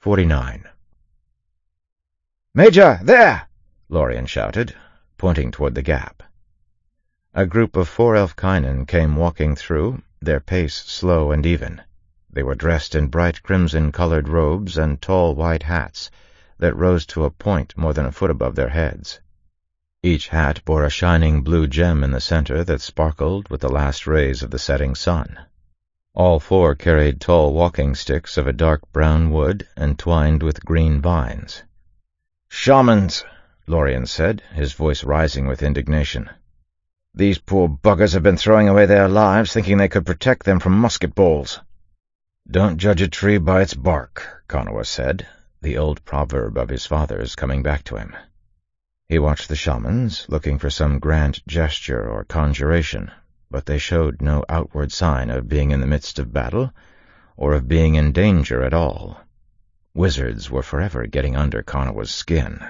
49. "Major, there!" Lorien shouted, pointing toward the gap. A group of 4 Elfkinen came walking through, their pace slow and even. They were dressed in bright crimson-colored robes and tall white hats that rose to a point more than a foot above their heads. Each hat bore a shining blue gem in the center that sparkled with the last rays of the setting sun. All 4 carried tall walking sticks of a dark brown wood entwined with green vines. "Shamans," Lorien said, his voice rising with indignation. "These poor buggers have been throwing away their lives thinking they could protect them from musket balls." "Don't judge a tree by its bark," Konoha said, the old proverb of his father's coming back to him. He watched the shamans, looking for some grand gesture or conjuration, but they showed no outward sign of being in the midst of battle, or of being in danger at all. Wizards were forever getting under Konoha's skin.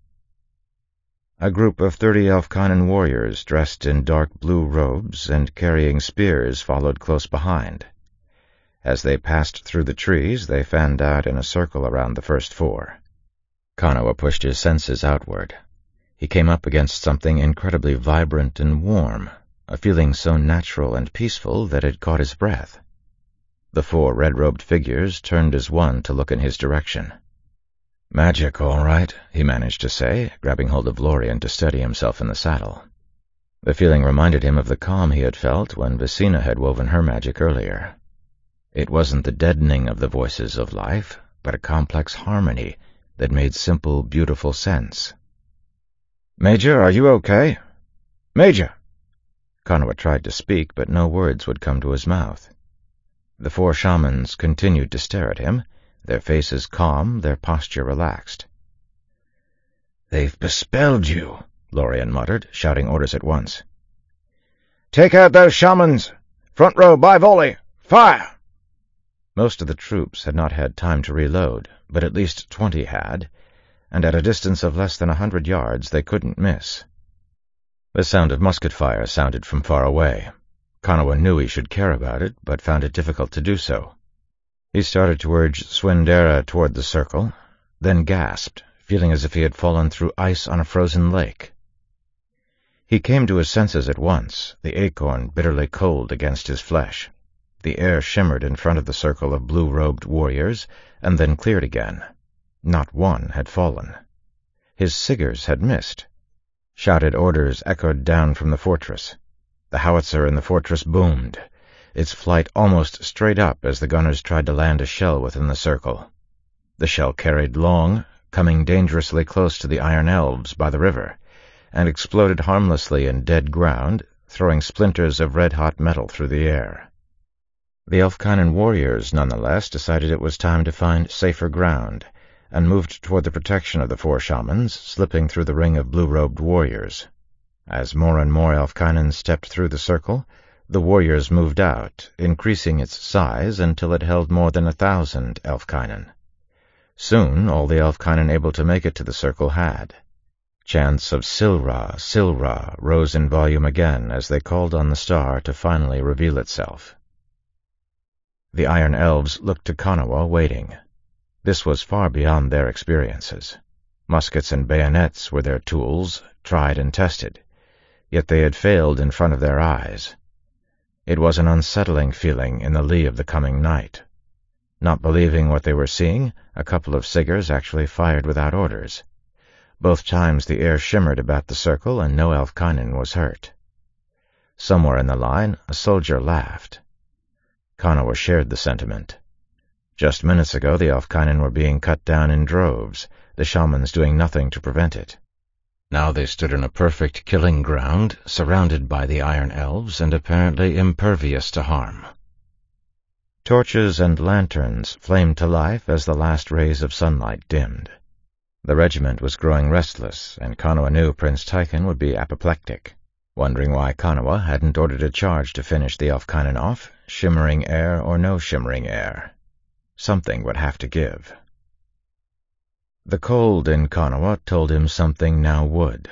A group of 30 Elfkinen warriors dressed in dark blue robes and carrying spears followed close behind. As they passed through the trees, they fanned out in a circle around the first 4. Konoha pushed his senses outward. He came up against something incredibly vibrant and warm, a feeling so natural and peaceful that it caught his breath. The 4 red-robed figures turned as one to look in his direction. "Magic, all right," he managed to say, grabbing hold of Lorien to steady himself in the saddle. The feeling reminded him of the calm he had felt when Visina had woven her magic earlier. It wasn't the deadening of the voices of life, but a complex harmony that made simple, beautiful sense. "Major, are you okay? Major!" Konoha tried to speak, but no words would come to his mouth. The 4 shamans continued to stare at him, their faces calm, their posture relaxed. "They've bespelled you," Lorien muttered, shouting orders at once. "Take out those shamans! Front row, by volley! Fire!" Most of the troops had not had time to reload, but at least 20 had, and at a distance of less than 100 yards they couldn't miss. The sound of musket fire sounded from far away. Konoha knew he should care about it, but found it difficult to do so. He started to urge Swindera toward the circle, then gasped, feeling as if he had fallen through ice on a frozen lake. He came to his senses at once, the acorn bitterly cold against his flesh. The air shimmered in front of the circle of blue-robed warriors, and then cleared again. Not one had fallen. His Sigurs had missed. Shouted orders echoed down from the fortress. The howitzer in the fortress boomed, its flight almost straight up as the gunners tried to land a shell within the circle. The shell carried long, coming dangerously close to the Iron Elves by the river, and exploded harmlessly in dead ground, throwing splinters of red-hot metal through the air. The Elfkinen warriors, nonetheless, decided it was time to find safer ground, and moved toward the protection of the 4 shamans, slipping through the ring of blue-robed warriors. As more and more Elfkinen stepped through the circle, the warriors moved out, increasing its size until it held more than 1,000 Elfkinen. Soon all the Elfkinen able to make it to the circle had. Chants of Silra, Silra rose in volume again as they called on the star to finally reveal itself. The Iron Elves looked to Konoha, waiting. This was far beyond their experiences. Muskets and bayonets were their tools, tried and tested, yet they had failed in front of their eyes. It was an unsettling feeling in the lee of the coming night. Not believing what they were seeing, a couple of Sigurs actually fired without orders. Both times the air shimmered about the circle and no Elfkinen was hurt. Somewhere in the line, a soldier laughed. Konoha shared the sentiment. Just minutes ago the Elfkinen were being cut down in droves, the shamans doing nothing to prevent it. Now they stood in a perfect killing ground, surrounded by the Iron Elves and apparently impervious to harm. Torches and lanterns flamed to life as the last rays of sunlight dimmed. The regiment was growing restless, and Konoha knew Prince Tychon would be apoplectic. Wondering why Konoha hadn't ordered a charge to finish the Elfkinen off, shimmering air or no shimmering air. Something would have to give. The cold in Konoha told him something now would.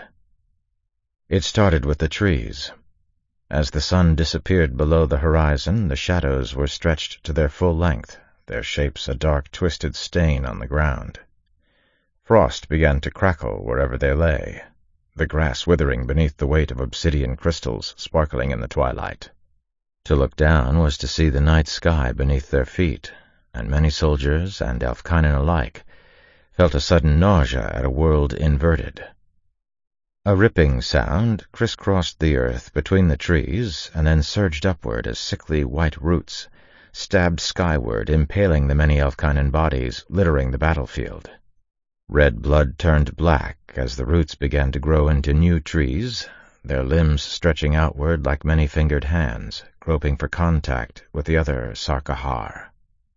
It started with the trees. As the sun disappeared below the horizon, the shadows were stretched to their full length, their shapes a dark twisted stain on the ground. Frost began to crackle wherever they lay, the grass withering beneath the weight of obsidian crystals sparkling in the twilight. To look down was to see the night sky beneath their feet, and many soldiers and Elfkinen alike felt a sudden nausea at a world inverted. A ripping sound crisscrossed the earth between the trees and then surged upward as sickly white roots stabbed skyward, impaling the many Elfkinen bodies littering the battlefield. Red blood turned black as the roots began to grow into new trees, their limbs stretching outward like many-fingered hands, groping for contact with the other Sarkahar.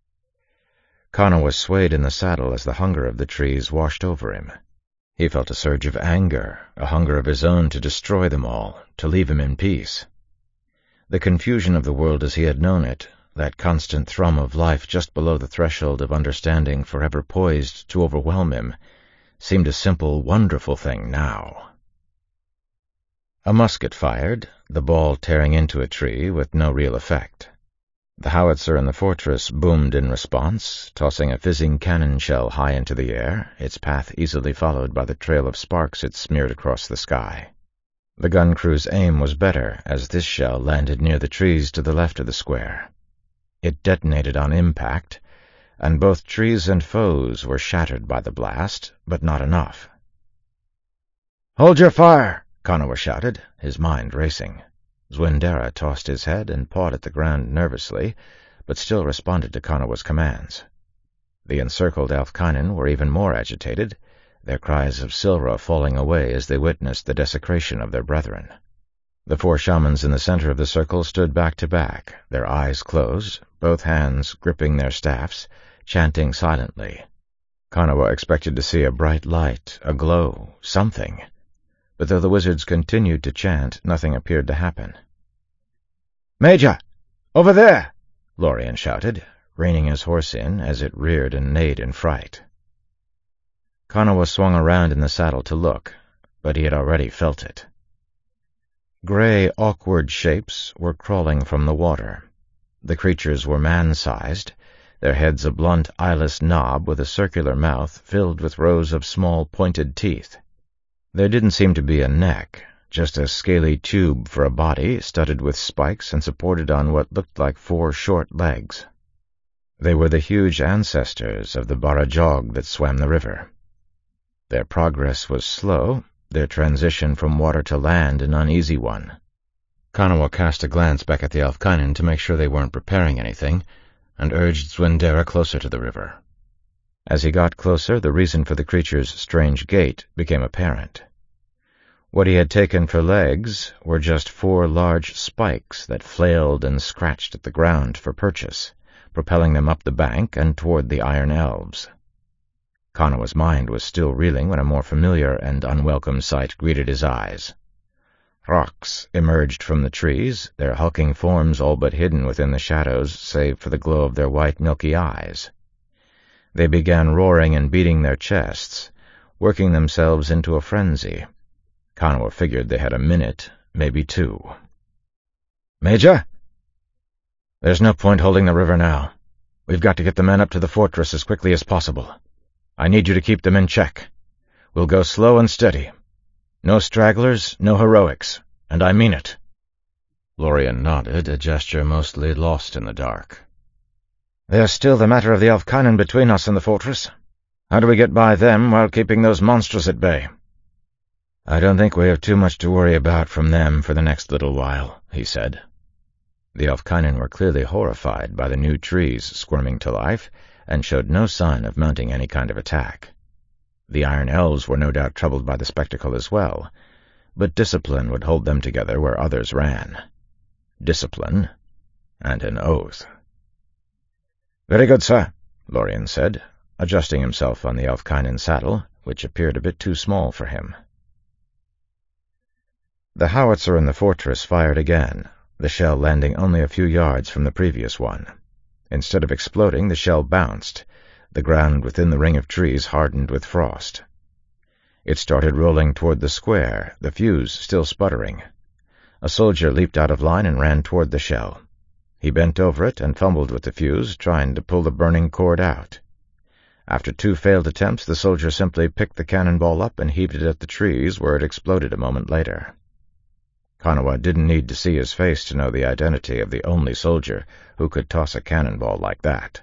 Kana was swayed in the saddle as the hunger of the trees washed over him. He felt a surge of anger, a hunger of his own to destroy them all, to leave him in peace. The confusion of the world as he had known it, that constant thrum of life just below the threshold of understanding forever poised to overwhelm him, seemed a simple, wonderful thing now. A musket fired, the ball tearing into a tree with no real effect. The howitzer in the fortress boomed in response, tossing a fizzing cannon shell high into the air, its path easily followed by the trail of sparks it smeared across the sky. The gun crew's aim was better, as this shell landed near the trees to the left of the square. It detonated on impact, and both trees and foes were shattered by the blast, but not enough. "Hold your fire!" Kanawa shouted, his mind racing. Zwindera tossed his head and pawed at the ground nervously, but still responded to Kanawa's commands. The encircled Elfkinen were even more agitated, their cries of Silra falling away as they witnessed the desecration of their brethren. The 4 shamans in the center of the circle stood back to back, their eyes closed, both hands gripping their staffs, chanting silently. Kanawa expected to see a bright light, a glow, something. But though the wizards continued to chant, nothing appeared to happen. "Major! Over there!" Lorien shouted, reining his horse in as it reared and neighed in fright. Kanawa swung around in the saddle to look, but he had already felt it. Gray, awkward shapes were crawling from the water. The creatures were man-sized, their heads a blunt, eyeless knob with a circular mouth filled with rows of small, pointed teeth. There didn't seem to be a neck, just a scaly tube for a body studded with spikes and supported on what looked like 4 short legs. They were the huge ancestors of the Barajog that swam the river. Their progress was slow, their transition from water to land an uneasy one. Kanawa cast a glance back at the Elfkinen to make sure they weren't preparing anything, and urged Zwindera closer to the river. As he got closer, the reason for the creature's strange gait became apparent. What he had taken for legs were just 4 large spikes that flailed and scratched at the ground for purchase, propelling them up the bank and toward the Iron Elves. Kanawa's mind was still reeling when a more familiar and unwelcome sight greeted his eyes. Rocks emerged from the trees, their hulking forms all but hidden within the shadows save for the glow of their white, milky eyes. They began roaring and beating their chests, working themselves into a frenzy. Kanawa figured they had a minute, maybe 2. "Major? There's no point holding the river now. We've got to get the men up to the fortress as quickly as possible. I need you to keep them in check. We'll go slow and steady. No stragglers, no heroics, and I mean it." Lorien nodded, a gesture mostly lost in the dark. "There's still the matter of the Elfkinen between us and the fortress. How do we get by them while keeping those monsters at bay?" "I don't think we have too much to worry about from them for the next little while," he said. The Elfkinen were clearly horrified by the new trees squirming to life, and showed no sign of mounting any kind of attack. The Iron Elves were no doubt troubled by the spectacle as well, but discipline would hold them together where others ran. Discipline and an oath. "Very good, sir," Lorien said, adjusting himself on the Elfkinen saddle, which appeared a bit too small for him. The howitzer in the fortress fired again, the shell landing only a few yards from the previous one. Instead of exploding, the shell bounced. The ground within the ring of trees hardened with frost. It started rolling toward the square, the fuse still sputtering. A soldier leaped out of line and ran toward the shell. He bent over it and fumbled with the fuse, trying to pull the burning cord out. After 2 failed attempts, the soldier simply picked the cannonball up and heaved it at the trees, where it exploded a moment later. Konawa didn't need to see his face to know the identity of the only soldier who could toss a cannonball like that.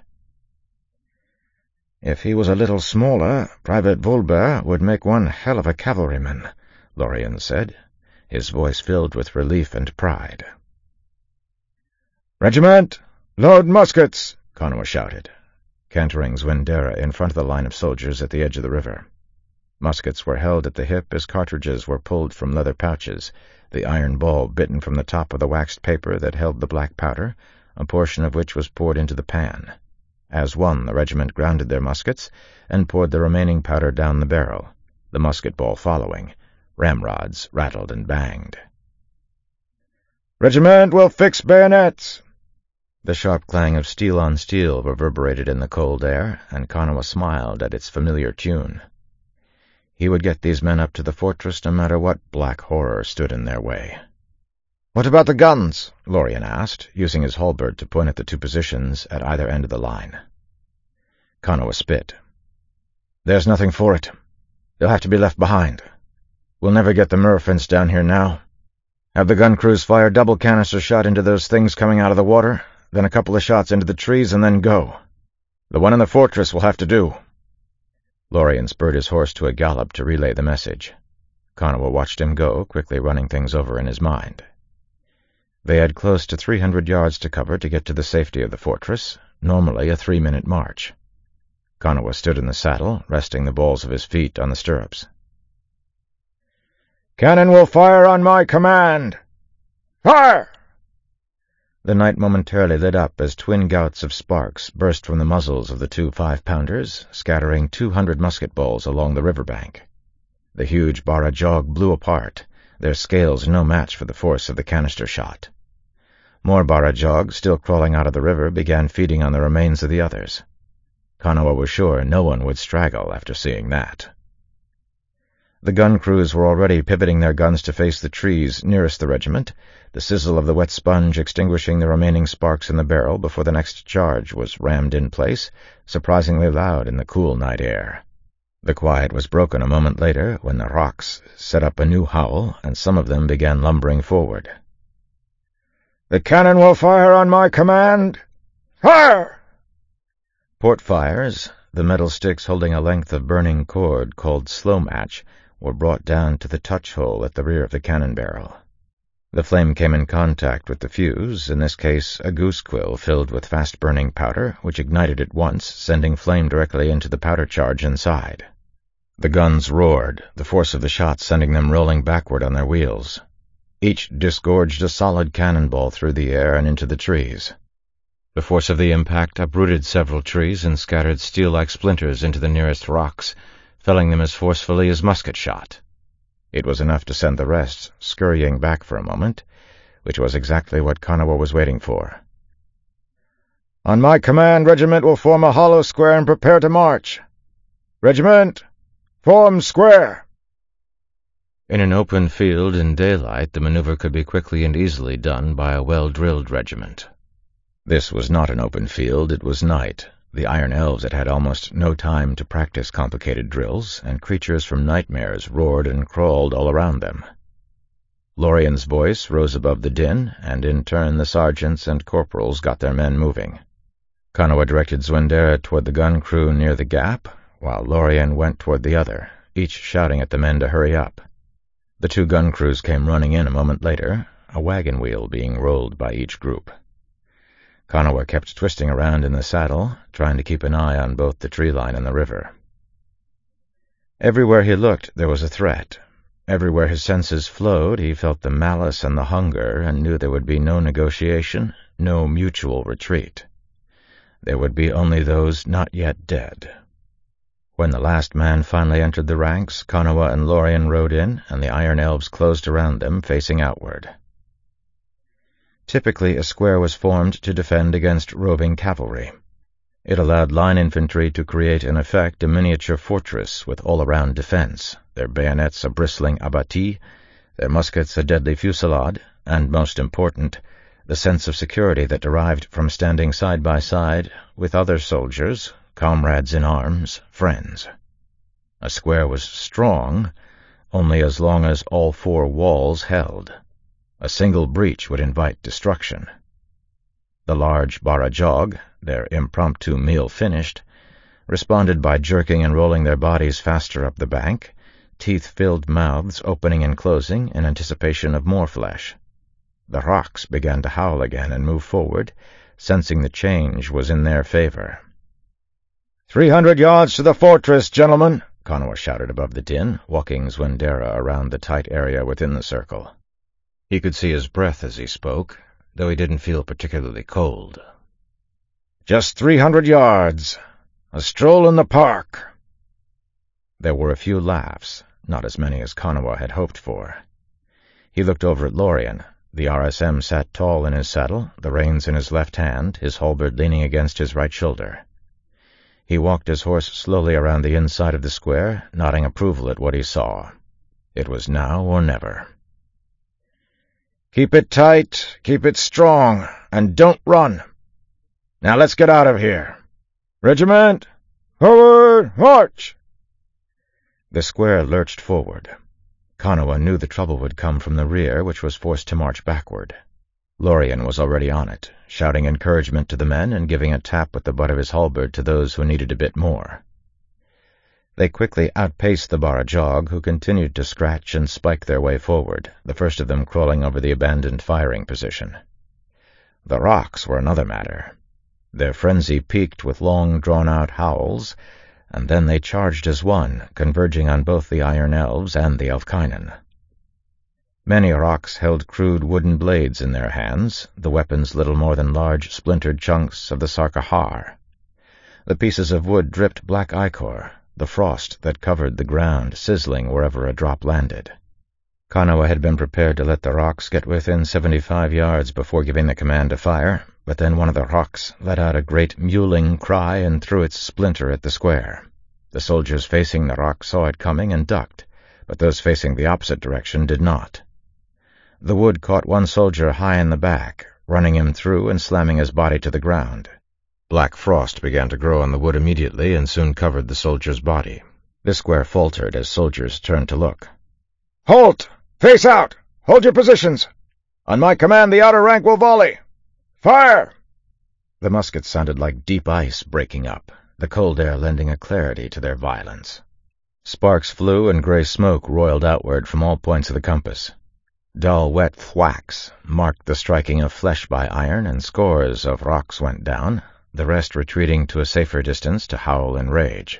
"If he was a little smaller, Private Volbert would make one hell of a cavalryman," Lorien said, his voice filled with relief and pride. "Regiment! Load muskets!" Konawa shouted, cantering Zwindera in front of the line of soldiers at the edge of the river. Muskets were held at the hip as cartridges were pulled from leather pouches, the iron ball bitten from the top of the waxed paper that held the black powder, a portion of which was poured into the pan. As one, the regiment grounded their muskets and poured the remaining powder down the barrel, the musket ball following. Ramrods rattled and banged. "Regiment will fix bayonets!" The sharp clang of steel on steel reverberated in the cold air, and Konawa smiled at its familiar tune. He would get these men up to the fortress no matter what black horror stood in their way. "What about the guns?" Lorien asked, using his halberd to point at the 2 positions at either end of the line. Konawa spit. "There's nothing for it. They'll have to be left behind. We'll never get the Murfins down here now. Have the gun crews fire double canister shot into those things coming out of the water, then a couple of shots into the trees, and then go. The one in the fortress will have to do." Lorien spurred his horse to a gallop to relay the message. Konawa watched him go, quickly running things over in his mind. They had close to 300 yards to cover to get to the safety of the fortress, normally a 3-minute march. Konawa stood in the saddle, resting the balls of his feet on the stirrups. "Cannon will fire on my command! Fire!" The night momentarily lit up as twin gouts of sparks burst from the muzzles of the 2 5-pounders, scattering 200 musket balls along the riverbank. The huge Bara Jog blew apart, their scales no match for the force of the canister shot. More Bara Jog, still crawling out of the river, began feeding on the remains of the others. Konawa was sure no one would straggle after seeing that. The gun crews were already pivoting their guns to face the trees nearest the regiment, the sizzle of the wet sponge extinguishing the remaining sparks in the barrel before the next charge was rammed in place, surprisingly loud in the cool night air. The quiet was broken a moment later when the rocks set up a new howl and some of them began lumbering forward. "The cannon will fire on my command! Fire!" Port fires, the metal sticks holding a length of burning cord called slow match, were brought down to the touch hole at the rear of the cannon barrel. The flame came in contact with the fuse, in this case a goose quill filled with fast-burning powder, which ignited at once, sending flame directly into the powder charge inside. The guns roared, the force of the shots sending them rolling backward on their wheels. Each disgorged a solid cannonball through the air and into the trees. The force of the impact uprooted several trees and scattered steel-like splinters into the nearest rocks, felling them as forcefully as musket shot. It was enough to send the rest scurrying back for a moment, which was exactly what Konawa was waiting for. "On my command, regiment will form a hollow square and prepare to march. Regiment, form square!" In an open field in daylight, the maneuver could be quickly and easily done by a well-drilled regiment. This was not an open field, it was night. The Iron Elves had had almost no time to practice complicated drills, and creatures from nightmares roared and crawled all around them. Lorien's voice rose above the din, and in turn the sergeants and corporals got their men moving. Konawa directed Zwindera toward the gun crew near the gap, while Lorien went toward the other, each shouting at the men to hurry up. The 2 gun crews came running in a moment later, a wagon wheel being rolled by each group. Konawa kept twisting around in the saddle, trying to keep an eye on both the tree line and the river. Everywhere he looked there was a threat. Everywhere his senses flowed he felt the malice and the hunger and knew there would be no negotiation, no mutual retreat. There would be only those not yet dead. When the last man finally entered the ranks, Konawa and Lorien rode in, and the Iron Elves closed around them, facing outward. Typically, a square was formed to defend against roving cavalry. It allowed line infantry to create, in effect, a miniature fortress with all-around defense, their bayonets a bristling abattis, their muskets a deadly fusillade, and, most important, the sense of security that derived from standing side by side with other soldiers, comrades in arms, friends. A square was strong only as long as all four walls held. A single breach would invite destruction. The large Bara Jog, their impromptu meal finished, responded by jerking and rolling their bodies faster up the bank, teeth-filled mouths opening and closing in anticipation of more flesh. The rocks began to howl again and move forward, sensing the change was in their favor. 300 yards to the fortress, gentlemen, Konoha shouted above the din, walking Zwindera around the tight area within the circle. He could see his breath as he spoke, though he didn't feel particularly cold. Just 300 yards. A stroll in the park. There were a few laughs, not as many as Konoha had hoped for. He looked over at Lorien. The RSM sat tall in his saddle, the reins in his left hand, his halberd leaning against his right shoulder. He walked his horse slowly around the inside of the square, nodding approval at what he saw. It was now or never. Keep it tight, keep it strong, and don't run. Now let's get out of here. Regiment, forward, march! The square lurched forward. Konoha knew the trouble would come from the rear, which was forced to march backward. Lorien was already on it, shouting encouragement to the men and giving a tap with the butt of his halberd to those who needed a bit more. They quickly outpaced the Bara Jog, who continued to scratch and spike their way forward, the first of them crawling over the abandoned firing position. The rocks were another matter. Their frenzy peaked with long, drawn-out howls, and then they charged as one, converging on both the Iron Elves and the Elfkinen. Many rocks held crude wooden blades in their hands, the weapons little more than large splintered chunks of the Sarkahar. The pieces of wood dripped black ichor, the frost that covered the ground sizzling wherever a drop landed. Konoha had been prepared to let the rocks get within 75 yards before giving the command to fire, but then one of the rocks let out a great mewling cry and threw its splinter at the square. The soldiers facing the rock saw it coming and ducked, but those facing the opposite direction did not. The wood caught one soldier high in the back, running him through and slamming his body to the ground. Black frost began to grow on the wood immediately and soon covered the soldier's body. The square faltered as soldiers turned to look. Halt! Face out! Hold your positions! On my command, the outer rank will volley! Fire! The muskets sounded like deep ice breaking up, the cold air lending a clarity to their violence. Sparks flew and gray smoke roiled outward from all points of the compass. Dull, wet thwacks marked the striking of flesh by iron, and scores of rocks went down, the rest retreating to a safer distance to howl in rage.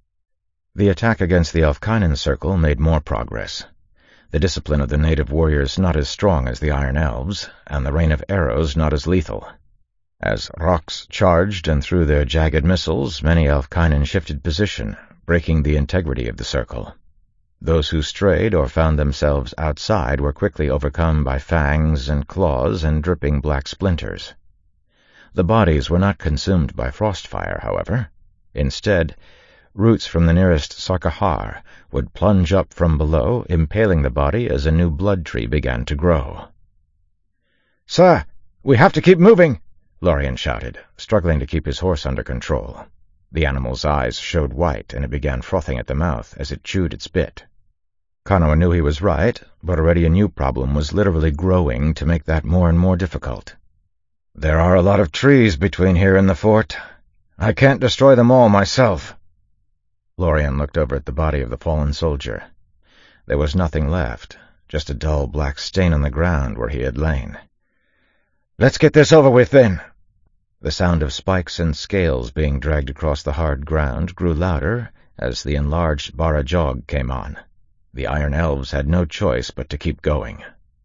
The attack against the Elfkinen circle made more progress. The discipline of the native warriors not as strong as the Iron Elves, and the rain of arrows not as lethal. As rocks charged and threw their jagged missiles, many Elfkinen shifted position, breaking the integrity of the circle. Those who strayed or found themselves outside were quickly overcome by fangs and claws and dripping black splinters. The bodies were not consumed by frostfire, however. Instead, roots from the nearest Sarkahar would plunge up from below, impaling the body as a new blood tree began to grow. "Sir, we have to keep moving!" Lorien shouted, struggling to keep his horse under control. The animal's eyes showed white, and it began frothing at the mouth as it chewed its bit. Konoha knew he was right, but already a new problem was literally growing to make that more and more difficult. "There are a lot of trees between here and the fort. I can't destroy them all myself." Lorien looked over at the body of the fallen soldier. There was nothing left, just a dull black stain on the ground where he had lain. "Let's get this over with, then." The sound of spikes and scales being dragged across the hard ground grew louder as the enlarged Bara Jog came on. The Iron Elves had no choice but to keep going.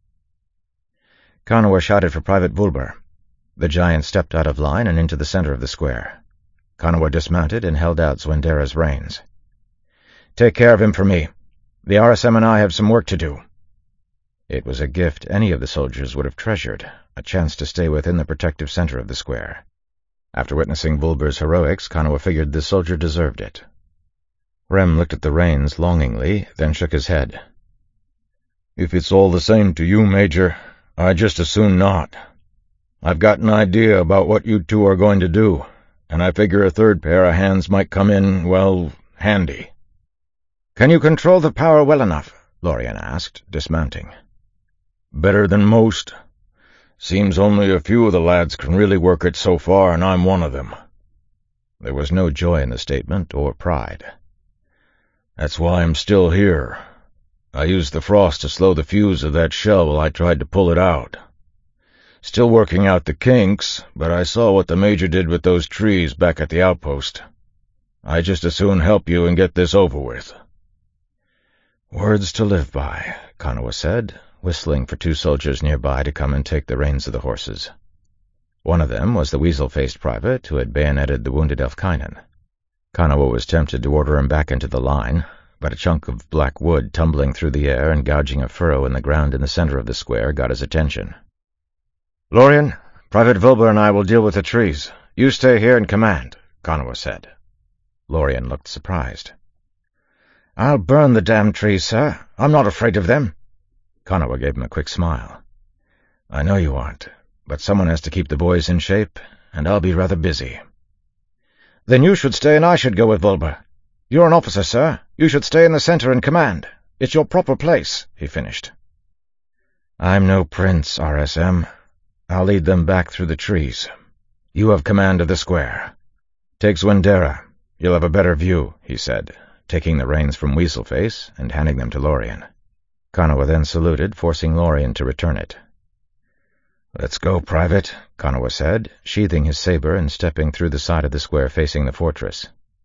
Konoha shouted for Private Vulber. The giant stepped out of line and into the center of the square. Konoha dismounted and held out Zwindera's reins. "Take care of him for me. The RSM and I have some work to do." It was a gift any of the soldiers would have treasured, a chance to stay within the protective center of the square. After witnessing Vulber's heroics, Konoha figured the soldier deserved it. Rem looked at the reins longingly, then shook his head. "If it's all the same to you, Major, I'd just as soon not." I've got an idea about what you two are going to do, and I figure a third pair of hands might come in, well, handy." "Can you control the power well enough?" Lorien asked, dismounting. "Better than most. Seems only a few of the lads can really work it so far, and I'm one of them." There was no joy in the statement, or pride. "That's why I'm still here. I used the frost to slow the fuse of that shell while I tried to pull it out. Still working out the kinks, but I saw what the Major did with those trees back at the outpost. I'd just as soon help you and get this over with." "Words to live by," Konowa said, whistling for 2 soldiers nearby to come and take the reins of the horses. One of them was the weasel-faced private who had bayoneted the wounded Elfkinen. Konowa was tempted to order him back into the line, but a chunk of black wood tumbling through the air and gouging a furrow in the ground in the center of the square got his attention. "Lorien, Private Wilbur and I will deal with the trees. You stay here and command," Konowa said. Lorien looked surprised. "I'll burn the damned trees, sir. I'm not afraid of them." Konowa gave him a quick smile. "I know you aren't, but someone has to keep the boys in shape, and I'll be rather busy." "Then you should stay and I should go with Wilbur. You're an officer, sir. You should stay in the center and command. It's your proper place," he finished. "I'm no prince, RSM. I'll lead them back through the trees. You have command of the square. Take Zwindera. You'll have a better view," he said, taking the reins from Weaselface and handing them to Lorien. Konowa then saluted, forcing Lorien to return it. "Let's go, Private," Konowa said, sheathing his saber and stepping through the side of the square facing the fortress.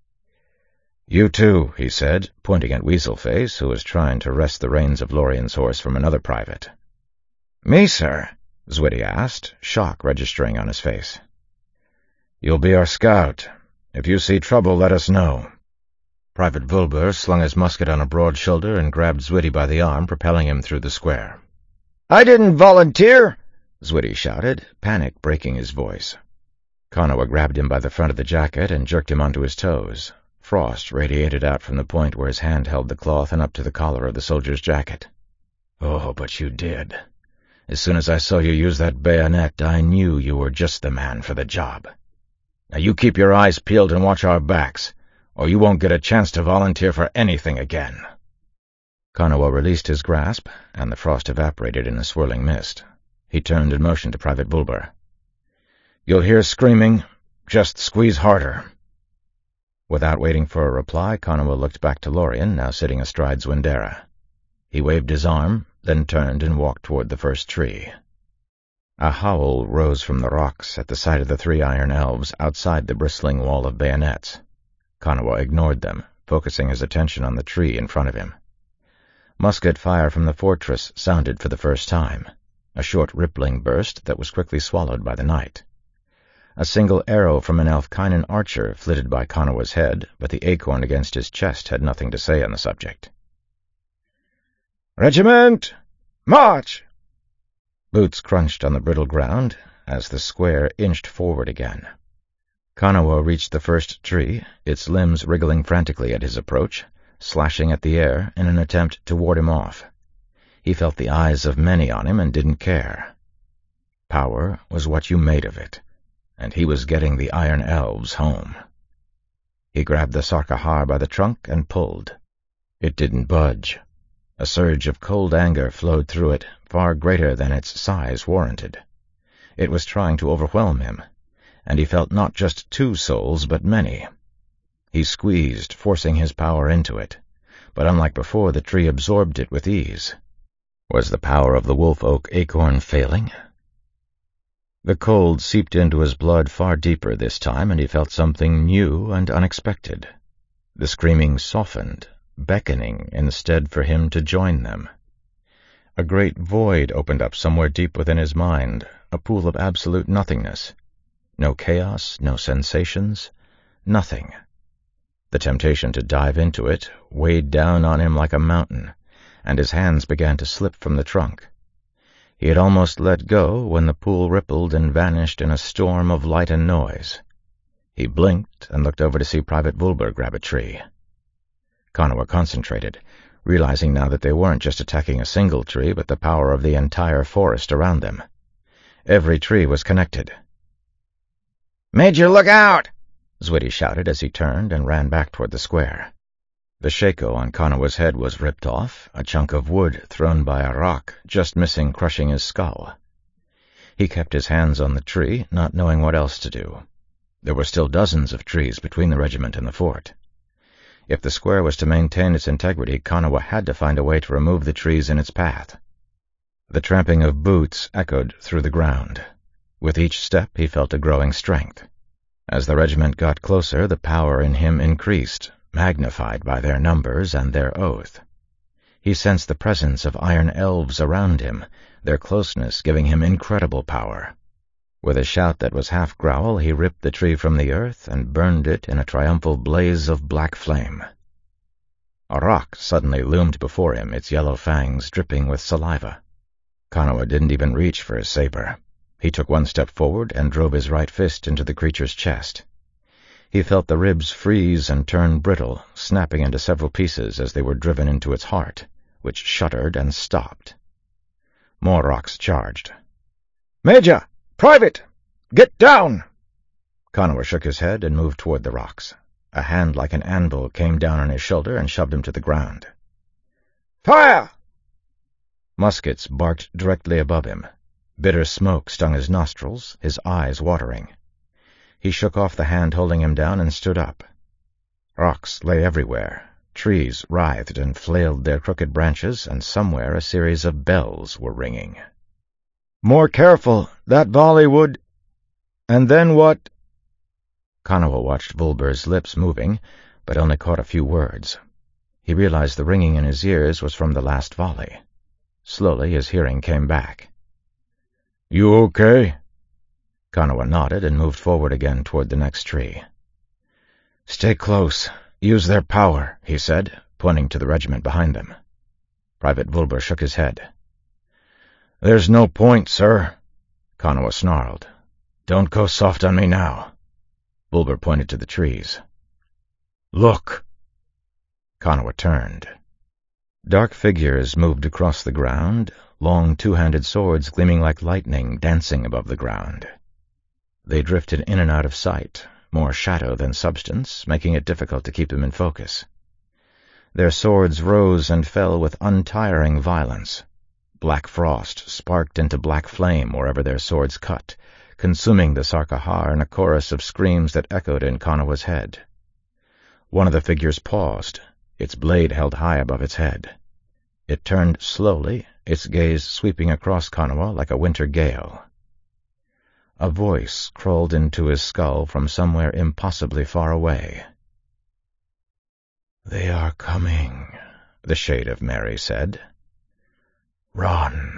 "You too," he said, pointing at Weaselface, who was trying to wrest the reins of Lorien's horse from another private. "Me, sir?" Zwiddy asked, shock registering on his face. "You'll be our scout. If you see trouble, let us know." Private Wilbur slung his musket on a broad shoulder and grabbed Zwiddy by the arm, propelling him through the square. "I didn't volunteer!" Zwiddy shouted, panic breaking his voice. Konowa grabbed him by the front of the jacket and jerked him onto his toes. Frost radiated out from the point where his hand held the cloth and up to the collar of the soldier's jacket. "Oh, but you did. As soon as I saw you use that bayonet, I knew you were just the man for the job. Now you keep your eyes peeled and watch our backs, or you won't get a chance to volunteer for anything again." Konowa released his grasp, and the frost evaporated in a swirling mist. He turned and motioned to Private Wilbur. "You'll hear screaming. Just squeeze harder." Without waiting for a reply, Konowa looked back to Lorien, now sitting astride Zwindera. He waved his arm, then turned and walked toward the first tree. A howl rose from the rocks at the sight of the 3 iron elves outside the bristling wall of bayonets. Konowa ignored them, focusing his attention on the tree in front of him. Musket fire from the fortress sounded for the first time, a short rippling burst that was quickly swallowed by the night. A single arrow from an Elfkinen archer flitted by Konowa's head, but the acorn against his chest had nothing to say on the subject. "Regiment! March!" Boots crunched on the brittle ground as the square inched forward again. Konowa reached the first tree, its limbs wriggling frantically at his approach, slashing at the air in an attempt to ward him off. He felt the eyes of many on him and didn't care. Power was what you made of it, and he was getting the Iron Elves home. He grabbed the Sarkahar by the trunk and pulled. It didn't budge. A surge of cold anger flowed through it, far greater than its size warranted. It was trying to overwhelm him, and he felt not just 2 souls, but many. He squeezed, forcing his power into it, but unlike before, the tree absorbed it with ease. Was the power of the wolf-oak acorn failing? The cold seeped into his blood far deeper this time, and he felt something new and unexpected. The screaming softened, beckoning instead for him to join them. A great void opened up somewhere deep within his mind, a pool of absolute nothingness. No chaos, no sensations, nothing. The temptation to dive into it weighed down on him like a mountain, and his hands began to slip from the trunk. He had almost let go when the pool rippled and vanished in a storm of light and noise. He blinked and looked over to see Private Wilbur grab a tree. Konowa concentrated, realizing now that they weren't just attacking a single tree, but the power of the entire forest around them. Every tree was connected. "Major, look out!" Zwitty shouted as he turned and ran back toward the square. The shako on Konowa's head was ripped off, a chunk of wood thrown by a rock just missing crushing his skull. He kept his hands on the tree, not knowing what else to do. There were still dozens of trees between the regiment and the fort. If the square was to maintain its integrity, Konowa had to find a way to remove the trees in its path. The tramping of boots echoed through the ground. With each step he felt a growing strength. As the regiment got closer, the power in him increased, magnified by their numbers and their oath. He sensed the presence of iron elves around him, their closeness giving him incredible power. With a shout that was half growl, he ripped the tree from the earth and burned it in a triumphal blaze of black flame. A rock suddenly loomed before him, its yellow fangs dripping with saliva. Konowa didn't even reach for his saber. He took one step forward and drove his right fist into the creature's chest. He felt the ribs freeze and turn brittle, snapping into several pieces as they were driven into its heart, which shuddered and stopped. More rocks charged. "Major! Private! Get down!" Konowa shook his head and moved toward the rocks. A hand like an anvil came down on his shoulder and shoved him to the ground. "Fire!" Muskets barked directly above him. Bitter smoke stung his nostrils, his eyes watering. He shook off the hand holding him down and stood up. Rocks lay everywhere. Trees writhed and flailed their crooked branches, and somewhere a series of bells were ringing. "More careful. That volley would—" "And then what?" Konowa watched Vulber's lips moving, but only caught a few words. He realized the ringing in his ears was from the last volley. Slowly his hearing came back. "You okay?" Konowa nodded and moved forward again toward the next tree. "Stay close. Use their power," he said, pointing to the regiment behind them. Private Vulber shook his head. "There's no point, sir," Konowa snarled. "Don't go soft on me now." Vulber pointed to the trees. "Look." Konowa turned. Dark figures moved across the ground, long two-handed swords gleaming like lightning dancing above the ground. They drifted in and out of sight, more shadow than substance, making it difficult to keep them in focus. Their swords rose and fell with untiring violence. Black frost sparked into black flame wherever their swords cut, consuming the Sarkahar in a chorus of screams that echoed in Konowa's head. One of the figures paused, its blade held high above its head. It turned slowly, its gaze sweeping across Konowa like a winter gale. A voice crawled into his skull from somewhere impossibly far away. "They are coming," the Shade of Mary said. "Run."